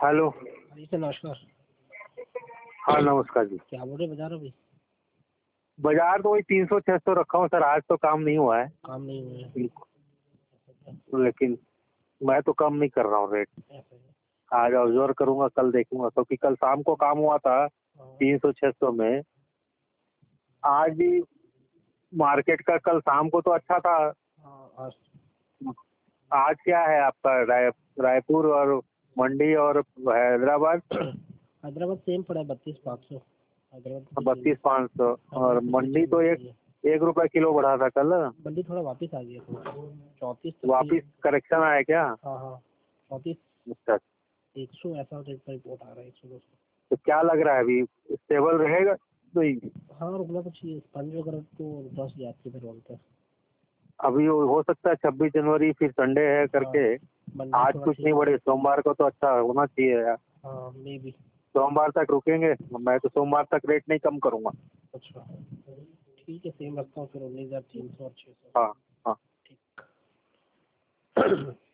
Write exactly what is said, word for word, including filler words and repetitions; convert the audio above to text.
Hello. जी sir नमस्कार। हाँ नमस्कार जी। क्या बोल रहे बाजार अभी? बाजार तो वही तीन सौ छह सौ रखा हूँ सर, आज तो काम नहीं हुआ है। काम नहीं हुए हैं। बिल्कुल। लेकिन मैं तो कम नहीं कर रहा हूँ रेट। ऐसे है। आज ऑब्जर्व करूंगा, कल देखूंगा, क्योंकि कल शाम को काम हुआ था हाँ, तीन सौ छह सौ में। आज भी मार्केट का कल शाम को तो अच्छा था। हाँ, आज आज क्या है आपका राय रायपुर और मंडी और हैदराबाद? हैदराबाद सेम पड़ा है बत्तीस पाँच सौ। हैदराबाद बत्तीस पाँच सौ और हैदराबाद मंडी तो एक है। एक रुपए किलो बढ़ा था कल। मंडी थोड़ा वापस आ गया थोड़ा चौंतीस तक वापिस करेक्शन आया क्या? हाँ हाँ चौंतीस अच्छा। एक सौ ऐसा रेट का रिपोर्ट आ रहा है, एक सौ दो सौ। तो क्या लग रहा है अभी स्टेबल रहेगा? तो हाँ रुकना तो चाहिए, पंज वगैरह तो दस हजार की इधर बोलते हैं। अभी वो हो सकता है छब्बीस जनवरी फिर संडे है करके मंडी आज थोड़ा कुछ नहीं ठीक बढ़े, सोमवार को तो अच्छा होना चाहिए यार। हाँ मे भी। सोमवार तक रुकेंगे, मैं तो सोमवार तक रेट नहीं कम करूंगा। अच्छा ठीक है, सेम रखता हूँ फिर उन्नीस हजार तीन सौ और छः सौ। हाँ हाँ। ठीक।